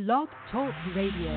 Blog Talk Radio.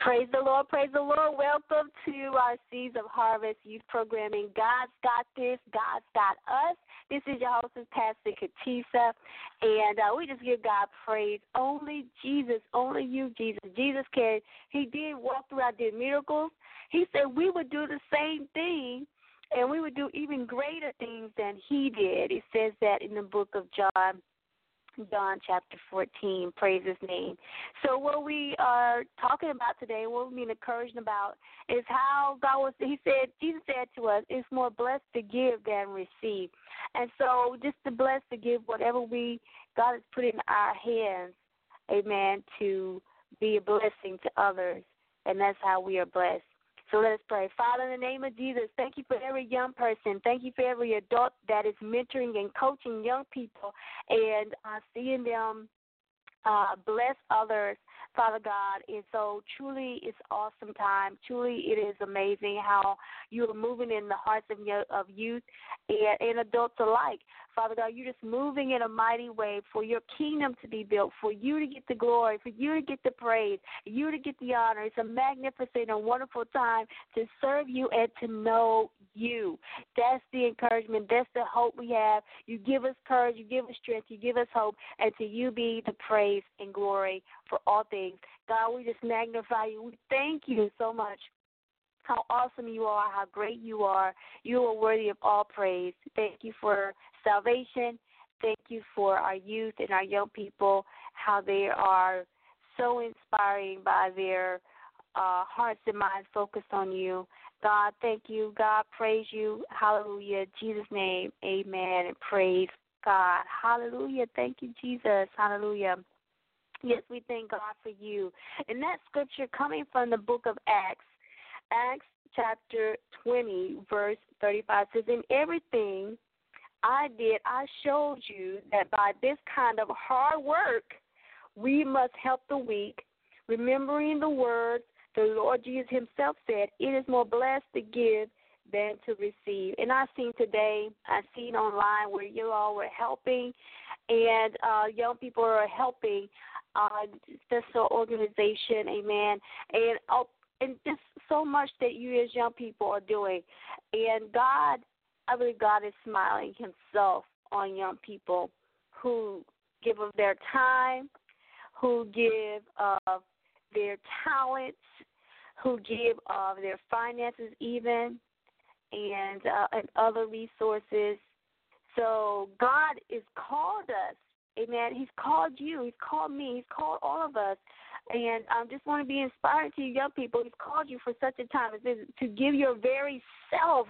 Praise the Lord, praise the Lord. Welcome to our Seeds of Harvest youth programming. God's got this, God's got us. This is your hostess, Pastor Katisa, and we just give God praise. Only Jesus, only you, Jesus. Jesus can, he did walk throughout, did miracles. He said we would do the same thing, and we would do even greater things than he did. It says that in the book of John chapter 14, praise his name. So what we are talking about today, what we're being encouraged about, is how Jesus said to us, it's more blessed to give than receive. And so just to bless to give whatever God has put in our hands, amen, to be a blessing to others. And that's how we are blessed. So let us pray. Father, in the name of Jesus, thank you for every young person. Thank you for every adult that is mentoring and coaching young people and seeing them bless others, Father God. And so truly it's awesome time. Truly it is amazing how you are moving in the hearts of youth and adults alike. Father God, you're just moving in a mighty way for your kingdom to be built, for you to get the glory, for you to get the praise, you to get the honor. It's a magnificent and wonderful time to serve you and to know you. That's the encouragement. That's the hope we have. You give us courage. You give us strength. You give us hope. And to you be the praise and glory for all things. God, we just magnify you. We thank you so much. How awesome you are, how great you are. You are worthy of all praise. Thank you for salvation. Thank you for our youth and our young people, how they are so inspiring by their hearts and minds focused on you. God, thank you. God, praise you. Hallelujah. In Jesus' name, amen, and praise God. Hallelujah. Thank you, Jesus. Hallelujah. Yes, we thank God for you. And that scripture coming from the book of Acts chapter 20, verse 35 says, in everything I did, I showed you that by this kind of hard work, we must help the weak, remembering the words the Lord Jesus himself said, it is more blessed to give than to receive. And I've seen online where you all were helping, and young people are helping this organization, amen, and just so much that you as young people are doing. And God, I believe God is smiling himself on young people who give of their time, who give of their talents, who give of their finances even, and other resources. So God has called us, amen. He's called you. He's called me. He's called all of us. And I just want to be inspired to you young people. He's called you for such a time as this to give your very self.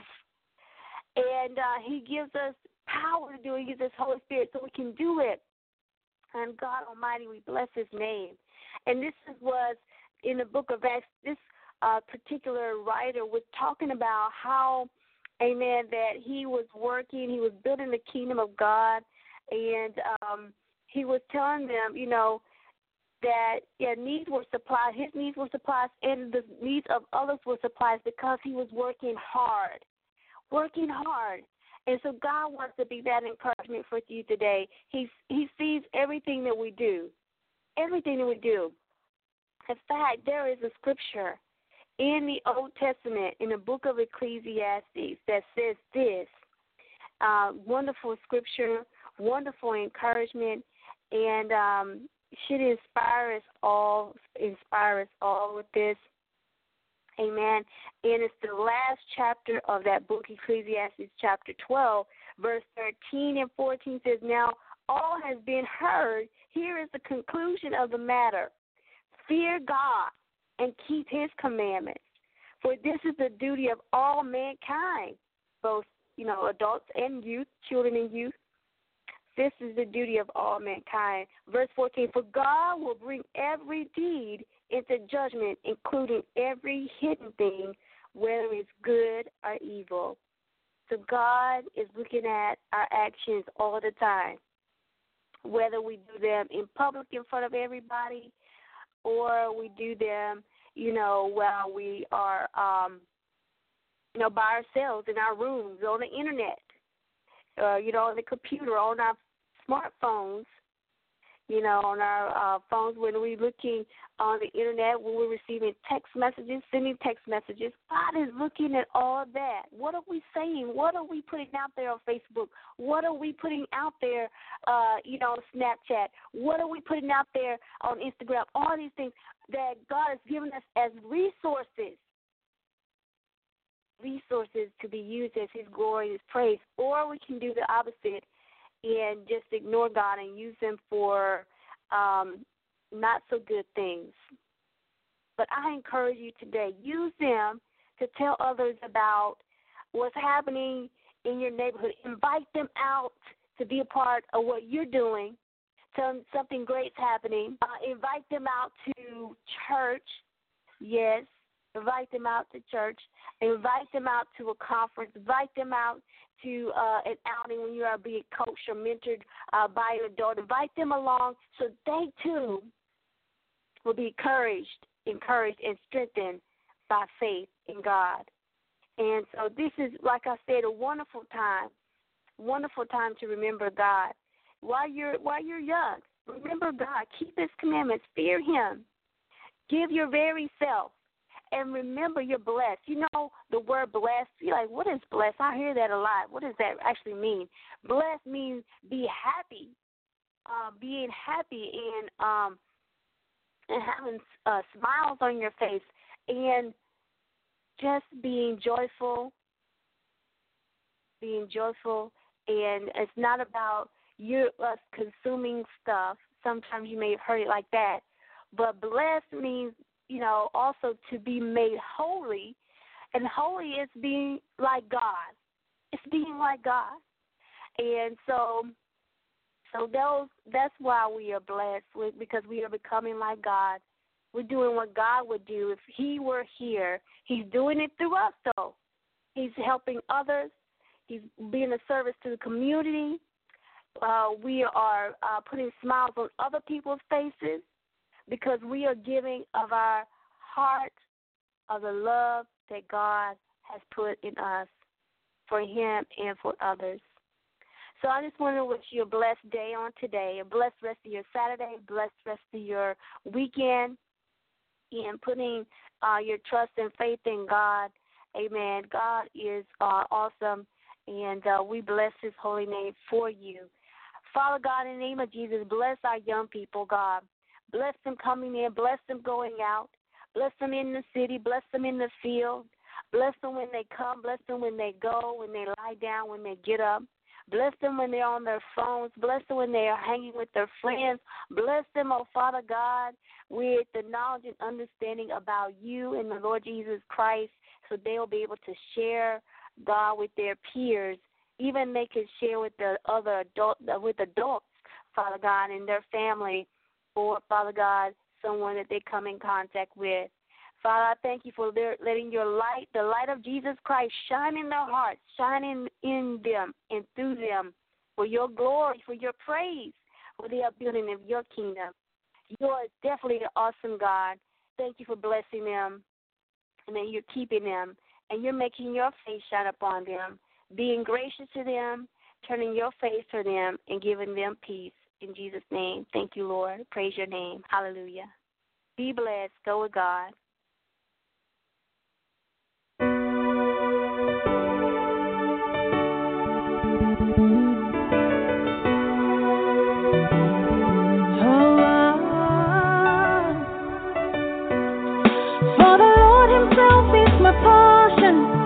And he gives us power to do it. He gives us Holy Spirit so we can do it. And God Almighty, we bless his name. And this was in the book of Acts, this particular writer was talking about how, amen, that he was working, he was building the kingdom of God, and he was telling them, you know, that needs were supplied, his needs were supplied, and the needs of others were supplied because he was working hard. And so God wants to be that encouragement for you today. He sees everything that we do, In fact, there is a scripture in the Old Testament, in the book of Ecclesiastes, that says this, wonderful scripture, wonderful encouragement, and should inspire us all with this. Amen. And it's the last chapter of that book, Ecclesiastes chapter 12, verse 13 and 14 says, now all has been heard. Here is the conclusion of the matter. Fear God and keep his commandments, for this is the duty of all mankind, both, adults and youth, children and youth. This is the duty of all mankind. Verse 14, for God will bring every deed into judgment, including every hidden thing, whether it's good or evil. So God is looking at our actions all the time, whether we do them in public in front of everybody or we do them, while we are, by ourselves in our rooms, on the internet, on the computer, on our smartphones. on our phones, when we're looking on the internet, when we're receiving text messages, sending text messages. God is looking at all that. What are we saying? What are we putting out there on Facebook? What are we putting out there, on Snapchat? What are we putting out there on Instagram? All these things that God has given us as resources to be used as His glory, His praise. Or we can do the opposite and just ignore God and use them for not so good things. But I encourage you today, use them to tell others about what's happening in your neighborhood. Invite them out to be a part of what you're doing. Tell them something great's happening. Invite them out to church. Yes, invite them out to church. Invite them out to a conference. Invite them out to an outing when you are being coached or mentored by an adult. Invite them along so they too will be encouraged and strengthened by faith in God. And so this is, like I said, a wonderful time to remember God. While you're young, remember God. Keep His commandments. Fear Him. Give your very self. And remember, you're blessed. The word blessed, you're like, what is blessed? I hear that a lot. What does that actually mean? Blessed means be happy, being happy and having smiles on your face and just being joyful. And it's not about us consuming stuff. Sometimes you may have heard it like that. But blessed means, also to be made holy. And holy is being like God. It's being like God. And so that's why we are blessed, because we are becoming like God. We're doing what God would do if He were here. He's doing it through us, though. He's helping others. He's being a service to the community. We are putting smiles on other people's faces because we are giving of our heart, of the love that God has put in us for Him and for others. So I just want to wish you a blessed day on today, a blessed rest of your Saturday, a blessed rest of your weekend, and putting your trust and faith in God. Amen. God is awesome, and we bless His holy name for you. Father God, in the name of Jesus, bless our young people, God. Bless them coming in. Bless them going out. Bless them in the city. Bless them in the field. Bless them when they come. Bless them when they go, when they lie down, when they get up. Bless them when they're on their phones. Bless them when they are hanging with their friends. Bless them, oh Father God, with the knowledge and understanding about you and the Lord Jesus Christ, so they will be able to share, God, with their peers. Even they can share with the other adults, Father God, in their family, or, Father God, someone that they come in contact with. Father, I thank you for letting your light, the light of Jesus Christ, shine in their hearts, shine in them and through them for your glory, for your praise, for the upbuilding of your kingdom. You are definitely an awesome God. Thank you for blessing them, and that you're keeping them, and you're making your face shine upon them, being gracious to them, turning your face to them, and giving them peace. In Jesus' name, thank you, Lord. Praise your name. Hallelujah. Be blessed. Go with God. For the Lord Himself is my portion.